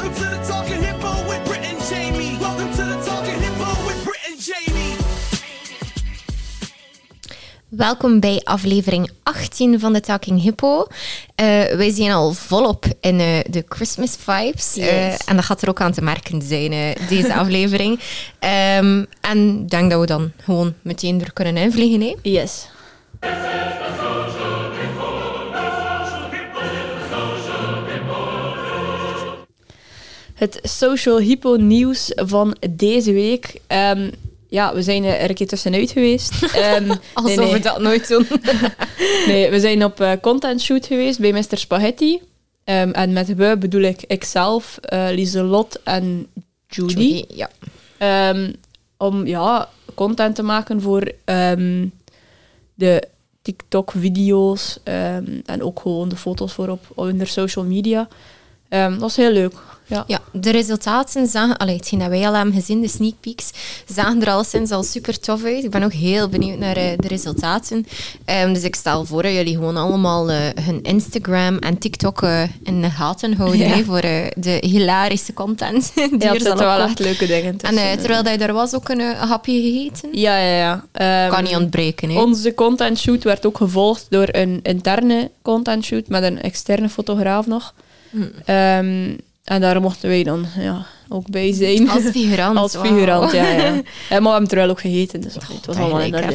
Welcome to the Talking Hippo with Brit and Jamie. Welcome to the Talking Hippo with Brit and Jamie. Welkom bij aflevering 18 van de Talking Hippo. Wij zijn al volop in de Christmas vibes. Yes. En dat gaat er ook aan te merken zijn, deze aflevering. En ik denk dat we dan gewoon meteen er kunnen invliegen. Hè? Yes. Het Social Hippo nieuws van deze week. We zijn er een keer tussenuit geweest. Alsof we dat nooit doen. Nee, we zijn op content shoot geweest bij Mr. Spaghetti. En met we bedoel ik ikzelf, Lieselot en Judy. Ja. Om content te maken voor de TikTok-video's en ook gewoon de foto's voorop op hun social media. Dat was heel leuk. Ja, de resultaten zagen, hetgeen dat wij al hebben gezien, de sneak peeks, zagen er alleszins al super tof uit. Ik ben ook heel benieuwd naar de resultaten. Dus ik stel voor dat jullie gewoon allemaal hun Instagram en TikTok in de gaten houden voor de hilarische content. Die er er zitten dan wel op echt leuke dingen tussen. En terwijl dat je daar was, ook een hapje gegeten? Ja. Kan niet ontbreken. Hè? Onze content shoot werd ook gevolgd door een interne content shoot met een externe fotograaf nog. En daar mochten wij dan ook bij zijn. Als figurant. Als figurant, ja. Maar we hebben terwijl ook gegeten, dus het was allemaal in orde.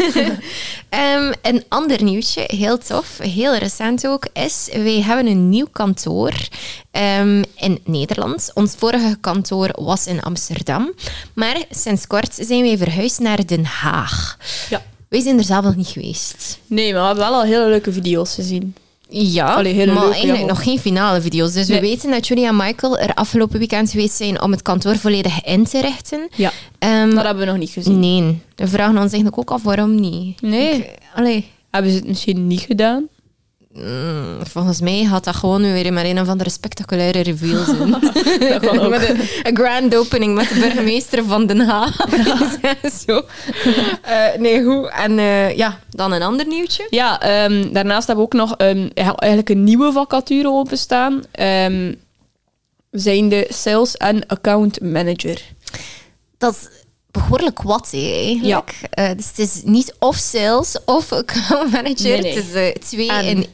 Een ander nieuwtje, heel tof, heel recent ook, is wij hebben een nieuw kantoor in Nederland. Ons vorige kantoor was in Amsterdam, maar sinds kort zijn wij verhuisd naar Den Haag. Ja. Wij zijn er zelf nog niet geweest. Nee, maar we hebben wel al hele leuke video's gezien. Ja, maar eigenlijk nog geen finale video's. Dus we weten dat Julie en Michael er afgelopen weekend geweest zijn om het kantoor volledig in te richten. Ja, dat hebben we nog niet gezien. Nee, we vragen ons eigenlijk ook af waarom niet. Nee. Hebben ze het misschien niet gedaan? Volgens mij gaat dat gewoon weer met een of andere spectaculaire reveal zijn. Dat kan ook. Met een grand opening met de burgemeester van Den Haag. Zo. Nee, goed. En dan een ander nieuwtje. Ja, daarnaast hebben we ook nog eigenlijk een nieuwe vacature openstaan. Zijn de Sales en Account Manager. Dat is behoorlijk wat, eigenlijk. Ja. Dus het is niet of sales of account manager. Nee. Het is 2 in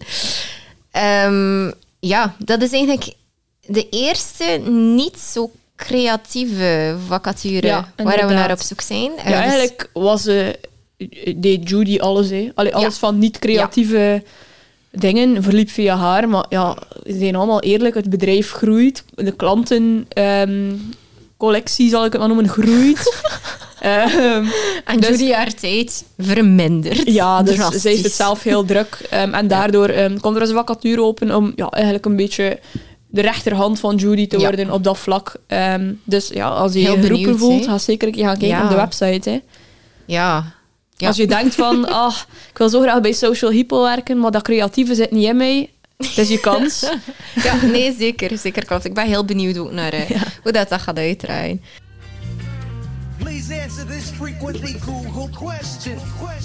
1. Dat is eigenlijk de eerste niet zo creatieve vacature waar we naar op zoek zijn. Eigenlijk deed Judy alles. Alles van niet-creatieve dingen verliep via haar. Maar ze zijn allemaal eerlijk. Het bedrijf groeit. De klanten... collectie, zal ik het maar noemen, groeit. En dus, Judy haar tijd vermindert. Ja, dus zij heeft het zelf heel druk. En daardoor komt er een vacature open om eigenlijk een beetje de rechterhand van Judy te worden op dat vlak. Dus als je je geroepen voelt, ga zeker een keer gaan kijken op de website. Hè. Ja. Als je denkt van, ik wil zo graag bij Social Hippo werken, maar dat creatieve zit niet in mij. Het is je kans. Nee, zeker klopt. Ik ben heel benieuwd ook naar hoe dat gaat uitdraaien. Please answer this frequently Googled question.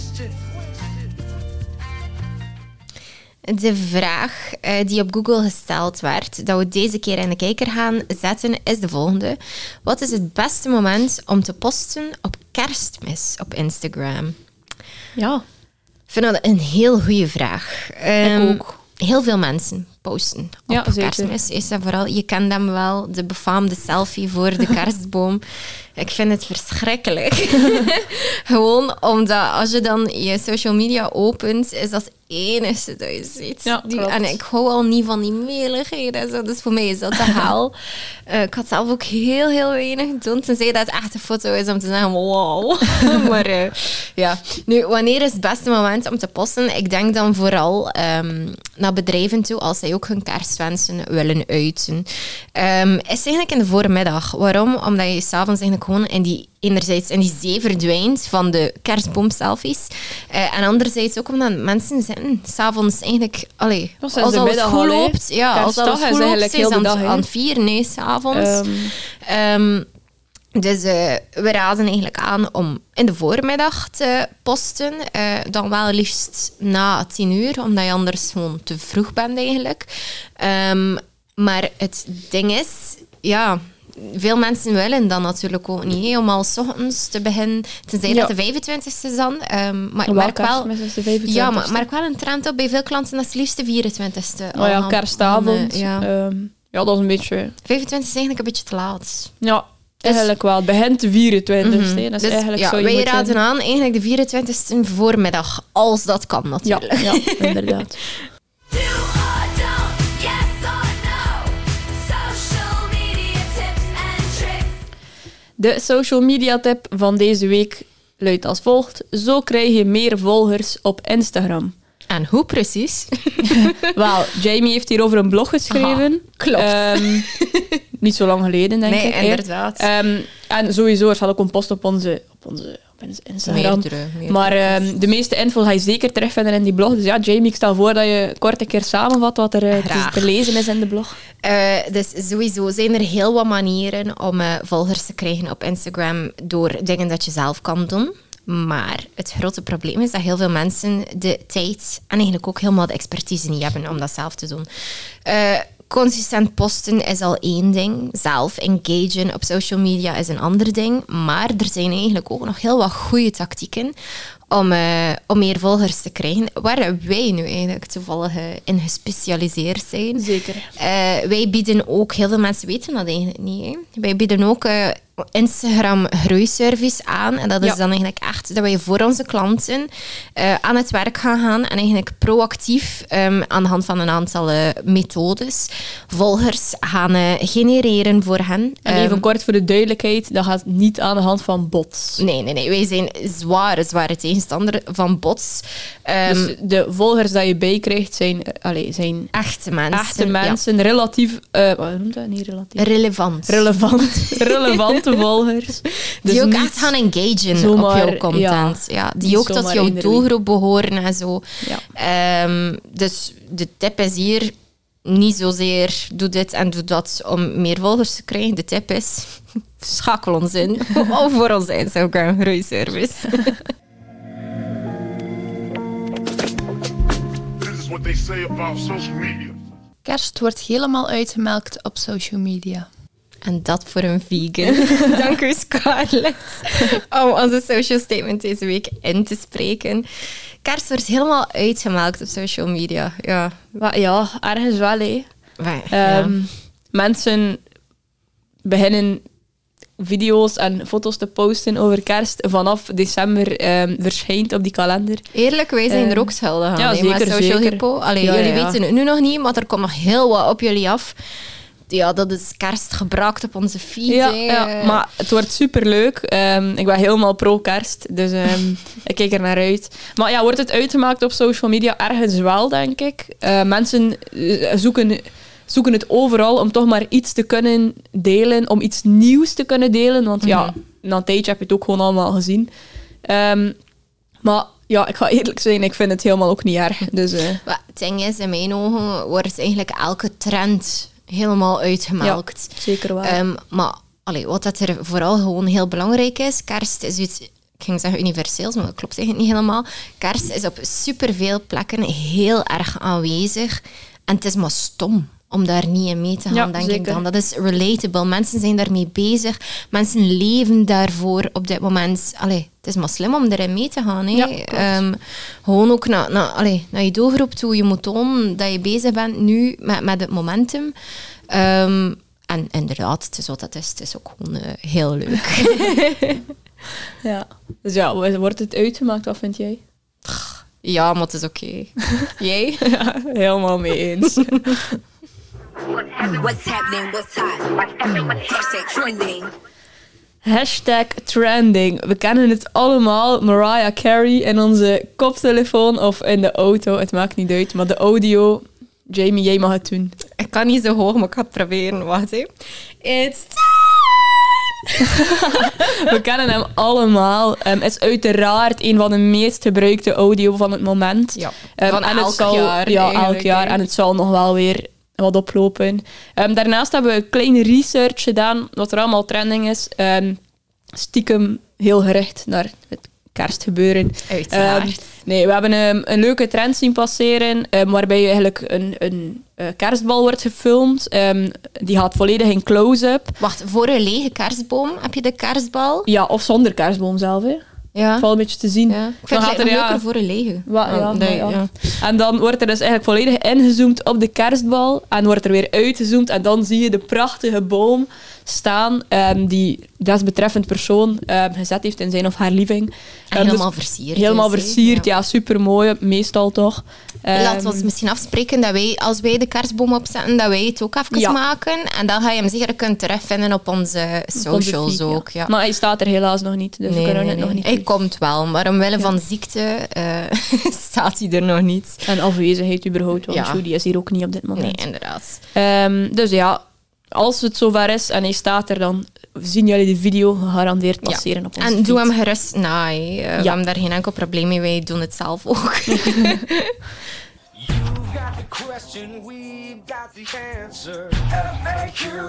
De vraag die op Google gesteld werd, dat we deze keer in de kijker gaan zetten, is de volgende. Wat is het beste moment om te posten op Kerstmis op Instagram? Ja. Ik vind dat een heel goede vraag. Ik ook. Heel veel mensen posten op Kerstmis. Is dat vooral, je kent hem wel, de befaamde selfie voor de kerstboom. Ik vind het verschrikkelijk. Gewoon omdat als je dan je social media opent, is dat het enige dat je ziet. Ja, en ik hou al niet van die meligheden. Zo. Dus voor mij is dat de hel. Ik had zelf ook heel, heel weinig doen. Tenzij dat het echt een foto is om te zeggen, wow. Maar nu, wanneer is het beste moment om te posten? Ik denk dan vooral naar bedrijven toe, als zij ook hun kerstwensen willen uiten. Is eigenlijk in de voormiddag. Waarom? Omdat je s'avonds eigenlijk gewoon enerzijds in die zee verdwijnt van de kerstboom-selfies. En anderzijds ook omdat mensen zitten s'avonds eigenlijk... als alles goed loopt... als alles goed loopt, zijn ze aan het vieren, s'avonds. Dus we raden eigenlijk aan om in de voormiddag te posten. Dan wel liefst na 10 uur, omdat je anders gewoon te vroeg bent eigenlijk. Maar het ding is, ja, veel mensen willen dat natuurlijk ook niet, om al 's ochtends te beginnen. Tenzij dat de 25e is dan. Maar ik merk wel, de 25e. ja, maar merk wel een trend op bij veel klanten dat is het liefst de 24e. Oh ja, kerstavond. Ja. Ja, dat is een beetje... 25 is eigenlijk een beetje te laat. Ja, eigenlijk wel. Het begint de 24e. Dat is Dus eigenlijk ja, zo je wij moet raden zijn. aan eigenlijk de 24e voormiddag, als dat kan natuurlijk. Ja, inderdaad. Do or don't, yes or no. Social media tips and tricks. De social media tip van deze week luidt als volgt. Zo krijg je meer volgers op Instagram. En hoe precies? Wel, Jamie heeft hierover een blog geschreven. Aha, klopt. Niet zo lang geleden, denk Nee, ik. hè. inderdaad. En sowieso, er staat ook een post op onze Instagram. Meerdere Maar de meeste info ga je zeker terugvinden in die blog. Dus ja, Jamie, ik stel voor dat je kort een keer samenvat wat er Graag. te lezen is in de blog. Dus sowieso zijn er heel wat manieren om volgers te krijgen op Instagram door dingen dat je zelf kan doen. Maar het grote probleem is dat heel veel mensen de tijd en eigenlijk ook helemaal de expertise niet hebben om dat zelf te doen. Consistent posten is al één ding. Zelf engagen op social media is een ander ding. Maar er zijn eigenlijk ook nog heel wat goede tactieken om meer volgers te krijgen. Waar wij nu eigenlijk toevallig in gespecialiseerd zijn. Zeker. Wij bieden ook, heel veel mensen weten dat eigenlijk niet. Hè. Wij bieden ook Instagram groeiservice aan. En dat is dan eigenlijk echt dat wij voor onze klanten aan het werk gaan en eigenlijk proactief aan de hand van een aantal methodes volgers gaan genereren voor hen. En even kort voor de duidelijkheid, dat gaat niet aan de hand van bots. Nee. Wij zijn zware tegenstander van bots. Dus de volgers die je bijkrijgt zijn Echte mensen. echte mensen, relatief... wat noemt dat? Niet relatief? Relevante volgers. Die Dus ook niet echt gaan engagen zomaar, op jouw content. Ja, die niet ook tot zomaar jouw eender doelgroep behoren en zo. Ja. Dus de tip is hier niet zozeer doe dit en doe dat om meer volgers te krijgen. De tip is schakel ons in voor onze Instagram groeiservice. This is what they say about social media. Kerst wordt helemaal uitgemelkt op social media. En dat voor een vegan. Dank u, Scarlett, om onze social statement deze week in te spreken. Kerst wordt helemaal uitgemelkt op social media. Ja, Ja, ergens wel, hè. ja. Mensen beginnen video's en foto's te posten over kerst. Vanaf december verschijnt op die kalender. Eerlijk, wij zijn er ook schuldig aan. ja, hè, met zeker, Social zeker. Hippo. Allee, Ja, jullie ja. weten het nu nog niet, maar er komt nog heel wat op jullie af. Ja, dat is kerst gebruikt op onze feed. Ja, hè. ja, maar het wordt superleuk. Ik ben helemaal pro-kerst, dus ik kijk er naar uit. Maar ja, wordt het uitgemaakt op social media? Ergens wel, denk ik. Mensen zoeken het overal om toch maar iets te kunnen delen, om iets nieuws te kunnen delen. Want ja, na een tijdje heb je het ook gewoon allemaal gezien. Maar ja, ik ga eerlijk zijn, ik vind het helemaal ook niet erg. Dus, Maar het ding is, in mijn ogen wordt eigenlijk elke trend helemaal uitgemelkt. ja, zeker wel. Maar wat dat er vooral gewoon heel belangrijk is, kerst is iets, ik ging zeggen universeels, maar dat klopt eigenlijk niet helemaal. Kerst is op superveel plekken heel erg aanwezig. En het is maar stom om daar niet in mee te gaan, Ja, denk ik zeker. dan. Dat is relatable. Mensen zijn daarmee bezig. Mensen leven daarvoor op dit moment. Het is maar slim om erin mee te gaan. Hè. Ja, klopt. Gewoon ook naar je doelgroep toe. Je moet tonen dat je bezig bent nu met het momentum. En inderdaad, het is wat het is. Het is ook gewoon heel leuk. Ja. Dus ja, wordt het uitgemaakt? Wat vind jij? Ja, maar het is oké. Jij? Ja, helemaal mee eens. What's happening? What's hot? Hashtag trending. Hashtag trending. We kennen het allemaal. Mariah Carey in onze koptelefoon of in de auto. Het maakt niet uit. Maar de audio... Jamie, jij mag het doen. Ik kan niet zo hoog, maar ik ga het proberen. Wacht, hè. It's We kennen hem allemaal. Het is uiteraard een van de meest gebruikte audio van het moment. Ja, En van het elk zal, jaar Ja, eigenlijk, elk jaar. hè. En het zal nog wel weer wat oplopen. Daarnaast hebben we een kleine research gedaan, wat er allemaal trending is. Stiekem heel gericht naar het kerstgebeuren. Uiteraard. Nee, we hebben een leuke trend zien passeren, waarbij eigenlijk een kerstbal wordt gefilmd. Die gaat volledig in close-up. Wacht, voor een lege kerstboom heb je de kerstbal? Ja, of zonder kerstboom zelf, hè. Ja. Valt een beetje te zien. Ja. Ik vind Dan het gaat er, leuker voor een lege. Ja, nee, ja. En dan wordt er dus eigenlijk volledig ingezoomd op de kerstbal. En wordt er weer uitgezoomd. En dan zie je de prachtige boom staan die desbetreffend persoon gezet heeft in zijn of haar living. En helemaal versierd. Helemaal is, hè. versierd, ja, supermooi. Meestal toch. Laten we ons misschien afspreken dat wij, als wij de kerstboom opzetten, dat wij het ook even Ja. maken. En dan ga je hem zeker kunnen terugvinden op onze socials feed, ook. Ja. Maar hij staat er helaas nog niet. Dus we kunnen het nog niet Hij doen. komt wel, maar omwille van ziekte staat hij er nog niet. En afwezigheid überhaupt, want Ja. Judy is hier ook niet op dit Nee, moment. inderdaad. Dus ja, als het zover is en hij staat er, dan zien jullie de video gegarandeerd passeren op onze En doe feed. hem gerust na. Hè. We hebben daar geen enkel probleem mee. Wij doen het zelf ook. You've got the question, we've got the answer. FAQ.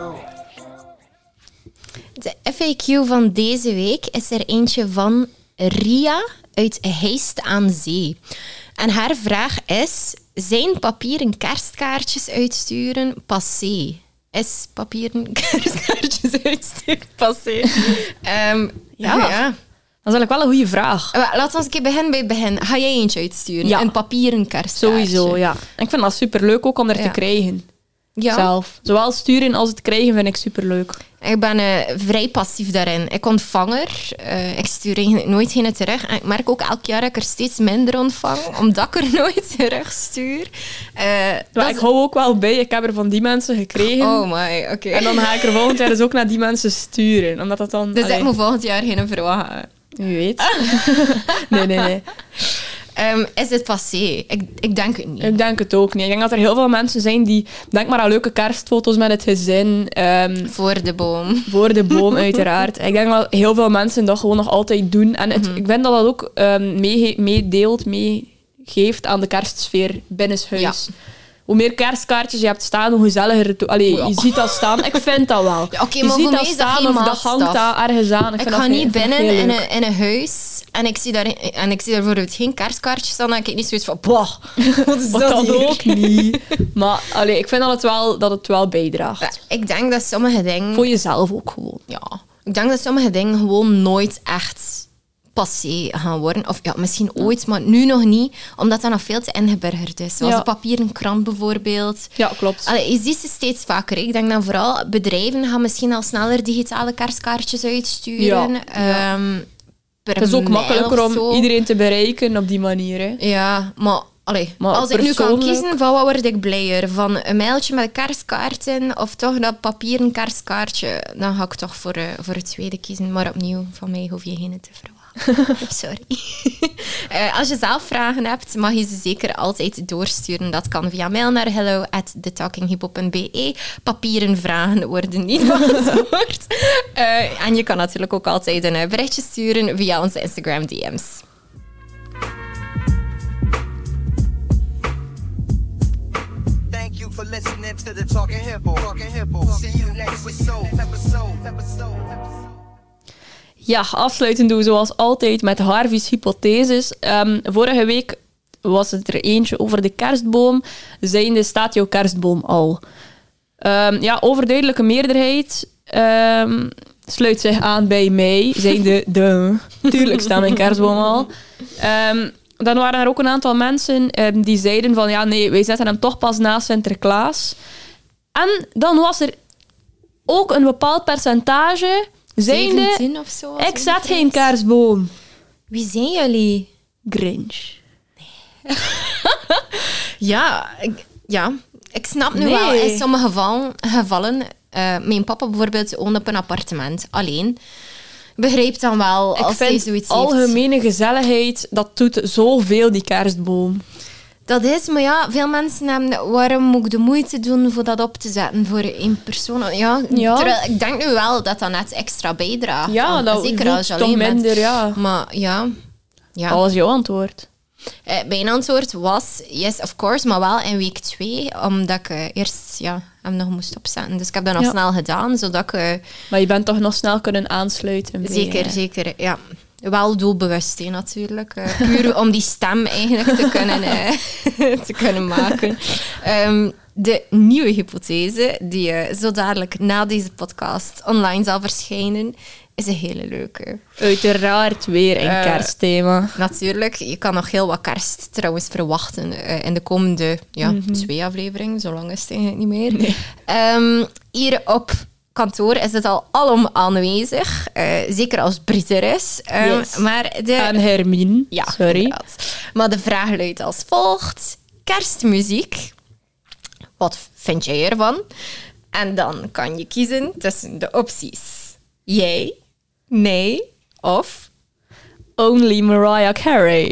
De FAQ van deze week is er eentje van Ria uit Heist aan Zee. En haar vraag is: zijn papieren kerstkaartjes uitsturen passé? Is papieren kerstkaartjes uitsturen passé? Ja. Dat is eigenlijk wel een goede vraag. Laten we eens een keer beginnen bij het begin. Ga jij eentje uitsturen? Ja. Een papieren kerstkaartje? Sowieso, ja. En ik vind dat superleuk ook om er te Ja. krijgen. Ja. Zelf. Zowel sturen als het krijgen vind ik superleuk. Ik ben vrij passief daarin. Ik ontvang er. Ik stuur eigenlijk nooit geen terug. En ik merk ook elk jaar dat ik er steeds minder ontvang, omdat ik er nooit terug stuur. Maar ik hou ook wel bij. Ik heb er van die mensen gekregen. Oh my, oké. En dan ga ik er volgend jaar dus ook naar die mensen sturen. Omdat dat dan... Dus allee, ik moet volgend jaar geen verwachten. Wie weet. Nee. Is het passé? Ik denk het niet. Ik denk het ook niet. Ik denk dat er heel veel mensen zijn die... Denk maar aan leuke kerstfoto's met het gezin. Voor de boom. Voor de boom, uiteraard. Ik denk dat heel veel mensen dat gewoon nog altijd doen. En ik vind dat dat ook meegeeft aan de kerstsfeer binnenshuis. Ja. Hoe meer kerstkaartjes je hebt staan, hoe gezelliger het... Allee, je ziet dat staan. Ik vind dat wel. Ja, oké, je maar ziet voor dat mij is dat staan geen of dat maatstaf. hangt daar ergens aan. Ik vind ga dat niet vind ik binnen heel in leuk. een huis en ik zie daar bijvoorbeeld geen kerstkaartjes staan. Dan heb ik niet zoiets van, boah, wat is Wat dat dat hier? ook niet. Maar allee, ik vind dat het wel bijdraagt. Ja, ik denk dat sommige dingen... Voor jezelf ook gewoon. Ja, ik denk dat sommige dingen gewoon nooit echt passé gaan worden. Of ja, misschien ooit, maar nu nog niet. Omdat dat nog veel te ingeburgerd is. Zoals Ja. de papieren krant bijvoorbeeld. Ja, klopt. Allee, je ziet ze steeds vaker. Hè. Ik denk dat vooral bedrijven gaan misschien al sneller digitale kerstkaartjes uitsturen. Ja. Per Het is ook mail makkelijker of om zo. iedereen te bereiken op die manier. Hè. Ja, maar, Maar als ik nu kan persoonlijk- kiezen, van wat word ik blijer? Van een mailtje met een kerstkaart in of toch dat papieren kerstkaartje? Dan ga ik toch voor het tweede kiezen. Maar opnieuw, van mij hoef je geen te verwachten. Sorry. Als je zelf vragen hebt, mag je ze zeker altijd doorsturen. Dat kan via mail naar hello@thetalkinghippo.be. Papieren vragen worden niet beantwoord. En je kan natuurlijk ook altijd een berichtje sturen via onze Instagram DM's. Thank you for listening to the Talking Hippo. Talking Hippo. See you next episode. Ja, afsluiten doen we zoals altijd met Harvey's hypotheses. Vorige week was het er eentje over de kerstboom. Zijnde, staat jouw kerstboom al? Ja, overduidelijke meerderheid sluit zich aan bij mij. Zijnde, tuurlijk staat mijn kerstboom al. Dan waren er ook een aantal mensen die zeiden van ja, nee, wij zetten hem toch pas na Sinterklaas. En dan was er ook een bepaald percentage zijnde, 17 of zo. ik zet geen kerstboom. Wie zijn jullie? Grinch. Ja, ik snap nu Nee. wel in sommige gevallen mijn papa bijvoorbeeld woont op een appartement alleen. Begrijp dan wel Ik als hij vind zoiets heeft. algemene gezelligheid, dat doet zoveel, die kerstboom. Dat is, maar ja, veel mensen hebben... Waarom moet ik de moeite doen voor dat op te zetten voor één persoon? Ja, Ja. Terwijl, ik denk nu wel dat dat net extra bijdraagt. Ja, aan- dat zeker voelt als je toch alleen minder, bent. ja. Maar ja... Wat was jouw antwoord? Mijn antwoord was yes, of course, maar wel in week 2, omdat ik eerst hem nog moest opzetten. Dus ik heb dat nog Ja. snel gedaan, zodat ik... Maar je bent toch nog snel kunnen aansluiten. Bij, Zeker, ja. wel doelbewust, hè, natuurlijk. Puur om die stem eigenlijk te kunnen maken. De nieuwe hypothese, die zo dadelijk na deze podcast online zal verschijnen, is een hele leuke. Uiteraard weer een kerstthema. Natuurlijk, je kan nog heel wat kerst trouwens verwachten in de komende 2 afleveringen. Zo lang is het eigenlijk niet meer. Nee. Hier op kantoor is het al alom aanwezig. Zeker als Brit er is. Yes. Maar En Hermine. ja, Sorry. inderdaad. Maar de vraag luidt als volgt. Kerstmuziek. Wat vind jij ervan? En dan kan je kiezen tussen de opties. Jee, nee of... Only Mariah Carey.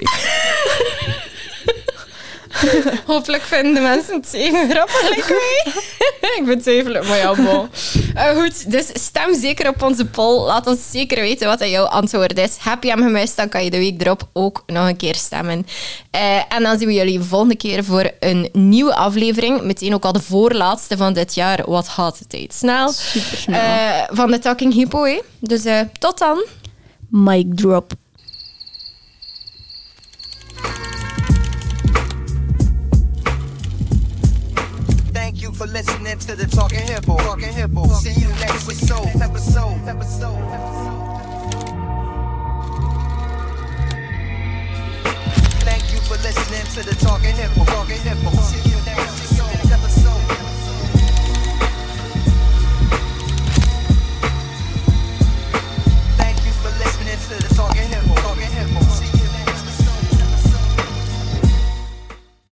Hopelijk vinden de mensen het even grappig like mij. Ik betwijfel het, maar ja, bon. Goed, dus stem zeker op onze poll. Laat ons zeker weten wat jouw antwoord is. Heb je hem gemist, dan kan je de week erop ook nog een keer stemmen. En dan zien we jullie de volgende keer voor een nieuwe aflevering. Meteen ook al de voorlaatste van dit jaar. Wat gaat de tijd snel. Supersnel. Van de Talking Hippo, hè. Dus tot dan. Mic drop. Thank you for listening to the Talking Hippo. Talking Hippo. See you next episode. Thank you for listening to the Talking Hippo. Talking Hippo. See you next.